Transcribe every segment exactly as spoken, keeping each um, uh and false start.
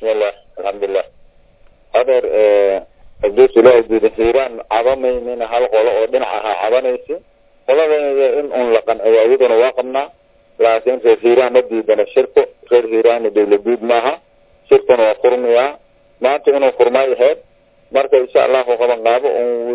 بسم الله الحمد لله هذا الجيش لا يجوز إيران عظمي من هالقول ودنعها عظميسي والله إن أن لقن أيضا واقمنا لكن في إيران مدي بين الشرك غير إيران دولة جود معها شرك وقرمية ما أنت إنه قرماي هاد مركز إن شاء الله وقبل قابو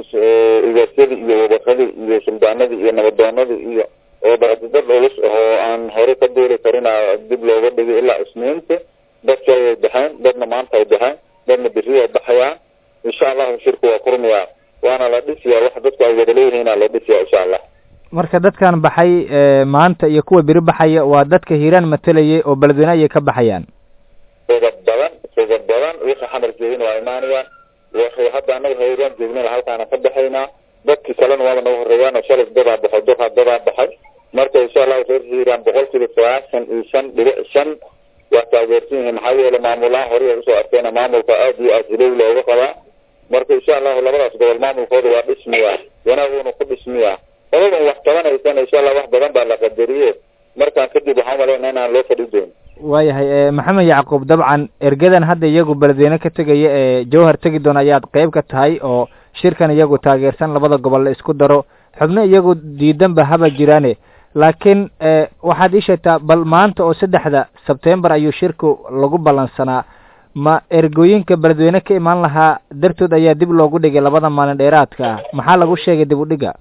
إذا سيد إذا وبخلي إذا سلطانة إذا نبضانة إذا وبعد ذلك لوش هو عن هريك الدولة كرينا دب لو بدي إلا اسمينته بس جاي دحين بدنا ما أنت دحين بدنا بجيه بحياة إن شاء الله شرك وقرمية وأنا لديسيا وحدتك أجدليه هنا لديسيا إن شاء الله marka dadkan baxay maanta iyo kuwa biri baxaya waa dadka Hiiraan matalayay oo baladweynaha ay ka baxayaan sida badan sida badan wixii xamar jeedin waa imaanayaan wixii hadda anaga Hiiraan jeedin halkaan ka baxayna dadkii kalena waa noo horeeyaan oo shalay dad baxay dad dad baxay marka insha Allah reer Hiiraan boqolkiiba sagaashan iyo shan dhibic shan waa taageertiin maxaa yeelay maamulaha hore u soo arkayna maamulka aad iyo aad looga qabaa marka insha Allah labadaas gobol maamulkooda waa dhismiya wanaaguna ku dhismiya oo wax tabanaysan insha Allah wax badan baa la qadariyay marka kadib waxaan maleynaa inaan loo fadhiisin waayahay maxamed yacquub dabcan ergadan hadda iyagu baladweyne ka tagaya ee jawhar tagi doona ayaad qayb ka tahay oo shirkan iyagu taageersan labada gobol la isku daro xubno iyagu diidan ba haba jiraane laakiin waxaad ii sheegtaa bal maanta oo saddexda September ayuu shirku lagu balansanaa ma ergooyinka baladweyne ka imaan lahaa dartood ayaa dib loogu dhigay labada maalin dheeraadka ah maxaa lagu sheegay dib u dhiga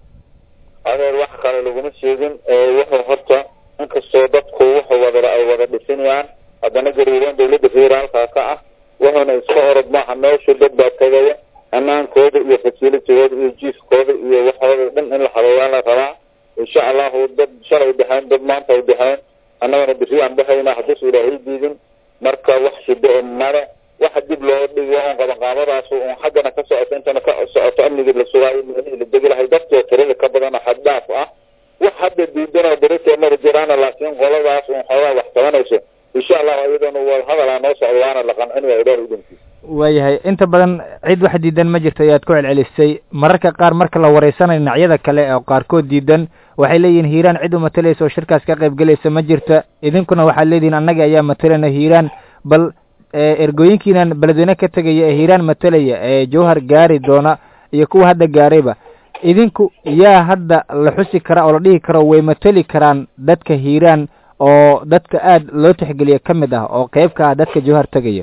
adeer wax kale laguma sheegin wuxuu horta inkastoo dadku wuxuu wada ay wada dhisanayaan haddana gariireen dowladda federaalka ka ah wuxuuna iska orod maaha meesha dad baa tagaya amaankooda iyo facilitigooda iyo jiifkooda iyo waxooda dhan in la habeeyaan la rabaa insha Allah dad shalay dhaxaan dad maanta u dhaxaan annagana bixi aan baxayna hadis ilaahay diidin marka wax shida mara wax dib loo dhigo oo qaban qaabadaas oo xaggana ka socoto intana ka socoto amniga la sugaayay la degelahay dadka tirada ka badan xadaaf ah wax hadda diidana dareenka mar jiraan laakiin qoladaas oo xoolaha wax tabanayso insha Allah ayadana wal hadal aan soo waana la qancinaya ilaahay idinki waayahay inta badan cid wax diidan ma jirto ayaad ku celcelisay mararka qaar marka la wareysanayo dhinacyada kale oo qaarkood diidan waxay leeyihiin Hiiraan cid u matalayso shirkaas ka qayb galaysa ma jirto idinkuna waxa leediin annaga ayaa matalana Hiiraan bal ergooyinkiinan baladweyne ka tagaya ee Hiiraan matalaya ee Jawhar gaari doona iyo kuwa hadda gaarayba idinku yaa hadda la xusi kara oo la dhihi karo way matali karaan dadka Hiiraan oo dadka aad loo tixgeliyo kamid ah oo qayb ka ah dadka Jawhar tagaya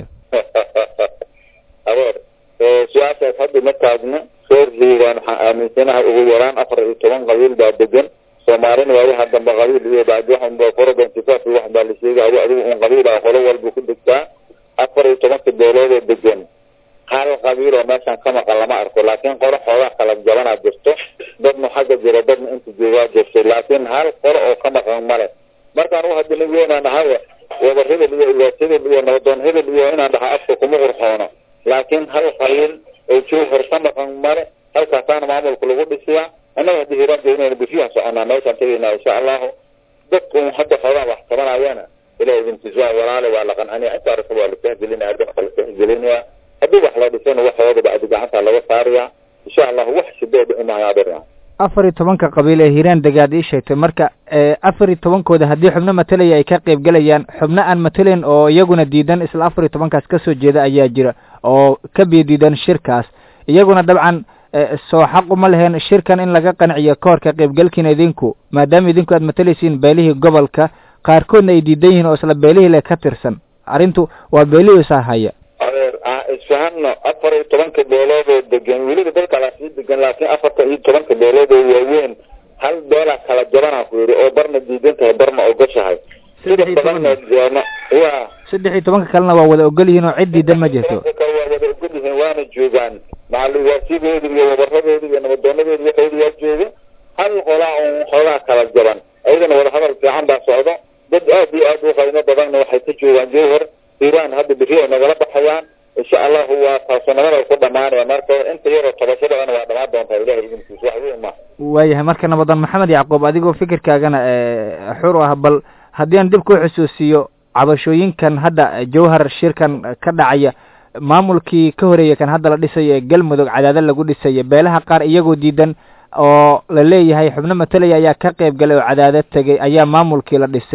adeer siyaasad hadda ma taagna reer Hiiraan waxaan aaminsanahay ugu yaraan afar iyo toban qabiil baa degan Soomaalina waa waxa dambe qabiil iyo baad waxan baa forodan tifaaf wax baa la sheegay adigu un qabiil ah qolo walba ku degtaa afar iyo toban beelood degan hal qabiil oo meeshan kama qalama arko laakiin qoro xoolaha kala jabana jirto dadna xagga jira dadna inta jooga jirto laakiin hal qoro oo kama qamale markaan uu hadda leeyahay hawa wada hebel iyo ilaasada iyo nabadoon hebel iyo inaan dhaha afka kuma qurxoono laakiin hal qabiil oo Jawhar kama qamale halka taan maamulku lagu dhisiya annaga hadii Hiiraan deeynaa bixiya soconaa meeshan tagayna insha Allah dadku hadda xoolaha wax tabanayana ilaa idin tijaa walaalo waa la qanani atarka waa la tahgelina ardan kala tahgelina hadii wax la dhisano wax wada bacdi gacanta laga saariya insha Allah wax shideed ima yaadara afar iyo toban ka qabiil ee Hiiraan dagaad ii sheegtay marka afar iyo toban kooda hadii xubno matalaya ay ka qayb galayaan xubno aan mataleen oo iyaguna diidan isla afar iyo toban kaas ka soo jeeda ayaa jira oo ka biididan shirkaas iyaguna dabcan soo xaq uma leheen shirkan in laga qanciyo koorka qaybgalkiina idinku maadaama idinku aad matalaysiin beelihii gobolka qaarkoodna ay diidan yihiin oo isla beelihii le ka tirsan arrintu waa beelihii saahaya adeer isfahanno afar iyo toban beelood oo degan weliba dadka la sii degan laakiin afar iyo toban beelood oo waaweyn hal beela kala jabana ku yiri oo barna diidan tahay barna oo gashahay sida badanna jeena waa saddex iyo toban kalena waa wada ogol yihiin oo cid diidan ma jirto wada ogol yihiin waana joogaan macluumaadkooda iyo wabaradooda iyo nabadoonadeeda waxay u jooga hal qola oo xoolaha kala jaban ayadana wada hadal fiican baa socda dad aad iyo aad u qiimo badan waxay ka joogaan Jawhar Hiiraan hadda bixiyo nagala baxayaan insha Allah huwa taasnimada ku dhamaanaya marka inta yar tabashada ana waa dhamaan doonta ilaahay idinkiisa wax weyn ma waayahay marka nabadan Maxamed Yacquub adigoo fikirkaagana xur ah bal hadii aan dib ku xusuusiyo cabashooyinkan hadda Jawhar shirkan ka dhacaya maamulkii ka horeeyay kan hadda la dhisay galmudug cadaadad lagu dhisay beelaha qaar iyagoo diidan oo la leeyahay xubno matalaya ayaa ka qayb galay oo cadaadad tagay ayaa maamulkii la dhisay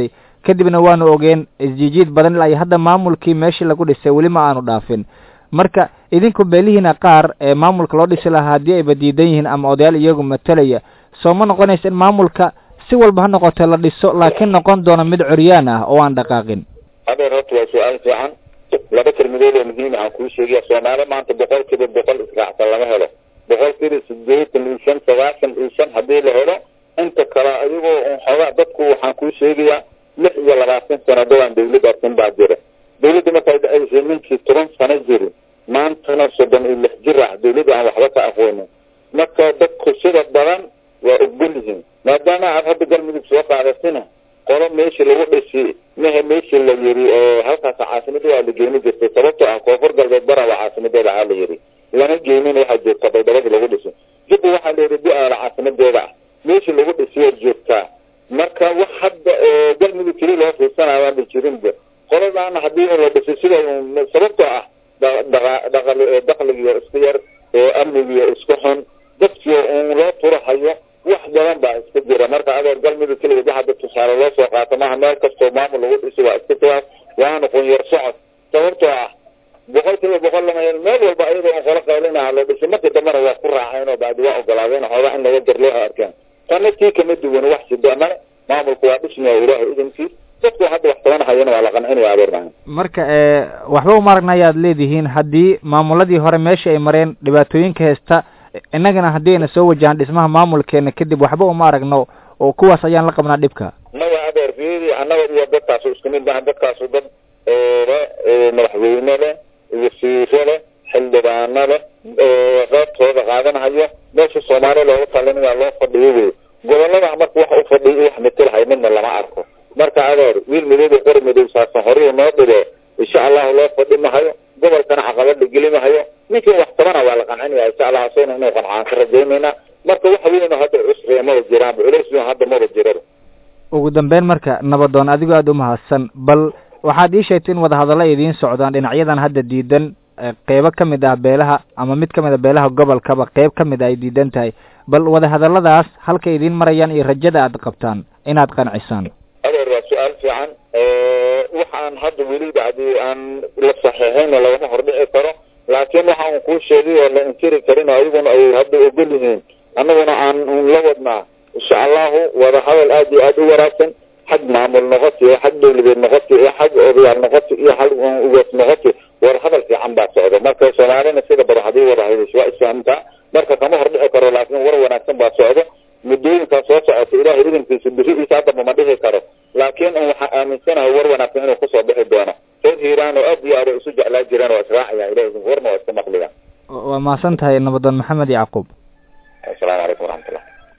kadibna waanu ogeen isjijiid badan ilaa hadda maamulkii meeshii lagu dhisay weli ma aanu dhaafin marka idinku beelihiina qaar ee maamulka loo dhisi lahaa haddii ayba diidan yihiin ama odayaal iyagu matalaya soo ma noqonaysa in maamulka si walba ha noqoto la dhiso laakiin noqon doona mid curyaan ah oo aan dhaqaaqin adeer horta waa su-aal fiican laba kelmadood oo muhiim aan kuu sheegaya soomaali maanta boqol kiiba boqol israacsan lama helo boqol kiiba sideetan iyo shan sagaashan iyo shan haddii la helo inta kale ayagoo un xoogaa dadku waxaan kuu sheegayaa lix iyo labaatan sanadooaan dawladda arkin baa jira dawladda markay dhacaysay ninkii toban sano jiri maantana soddon iyo lix jir ah dawladda aan waxba ka aqoonin marka dadku sida badan waa ogol yihiin maadaama aad hadda galmudug soo qaadatina qolo meeshii lagu dhisi mehe meeshii la yiri oo halkaas caasimada waa la geeni jirtay sababtoo ah koonfur galbeed bara waa caasimadeeda aa la yiri lana geenin waxaa joogta baydhabo lagu dhisi jubba waxaa la yidhi bu-aala caasimadeeda ah meeshii lagu dhisiyaa joogtaa marka wax hadda oo galmudug keli loo fiirsanayo aan la jirinba qoladaana haddii la dhisi sida sababtoo ah dakligiyo iska yar amnigiyo isku xun dadkii un loo turahayo wax badan baa iska jira marka adeer galmudug keligeed waxa dad tusaale loo soo qaato maaha meel kastoo maamul lagu dhisi waa iska tawaas waana qunyar socod sababtoo ah boqol kiiba boqol lama hel meel walba ayadoo un qolo qaylinaha loo dhisi markii dambena waa ku raaceen oo bacdi waa ogolaadeen xoogaa in laga garloo arkeen tana tii kama duwan wax sida male maamulku waa dhismaya ilaahay idankiis dadku hadda wax tabanahayana waa la qancinaya adeer maan marka waxba uma aragna ayaad leedihiin haddii maamuladii hore meesha ay mareen dhibaatooyinka haysta innagana haddii ayna soo wajahaan dhismaha maamulkeena kadib waxba uma aragno oo kuwaas ayaan la qabnaa dhibka maya adeer fiidi annaga iyo dadkaasu isku mid maaha dadkaasu dad madaxweyne leh wasiire leh xildhibaano leh qaybtooda qaadanahayo meesha soomaaliya looga talinaya loo fadhiyo wey gobolada marka waxa u fadhiyo wax matelahay midna lama arko marka adeer wiil midooda qori madow saasan horey noo dhibe insha allahu loo fadhi mahayo gobolkana caqabada geli mahayo ninkii wax tabana waa la qancinaya insha allah asagna inuu qancaan ka rajaynayna marka waxa weyn hadda cusriya maba jiraan culays weyn hadda maba jiraba ugu dambeyn marka nabadoon adigoo aada u mahadsan bal waxaad ii sheegtay in wadahadallo idiin socdaan dhinacyadan hadda diidan qeybo ka mid ah beelaha ama mid ka mid a beelaha gobolkaba qeyb ka mid a ay diidan tahay bal wadahadalladaas halkay idiin marayaan iyo rajada aad qabtaan inaad qancisaan adeer waa su-aal fiican waxaan hadda weli bacdi aan la saxiixayna lagama hordhici karo laakiin waxa un kuu sheegay oo la inkiri karin oo ayaguna ay hadda ogol yihiin annaguna aan la wadnaa insha allahu wadahadal aad iyo aada u wanaagsan xag maamul noqoti iyo xag dawladeed noqoti iyo xag odayaal noqoti iyo xag uwees noqoti war hadal fiican baa socda marka soomaalina sida badan haddii wada hadasho waa isfahamtaa marka kama hordhici karo laakiin war wanaagsan baa socda muddooyinkaa soo socota ilaahay idankiisa birihiisa haddaba ma dhihi karo laakiin un waxaa aaminsanahay war wanaagsan inuu kusoo bixi doono reer hiiraan oo aad iyo aad ay isu jeclaa jireen waa israacaya ilahi warna waa iska maqliya waa mahadsan tahay nabadoon maxamed yacquub assalaamu calaykum waraxmatullah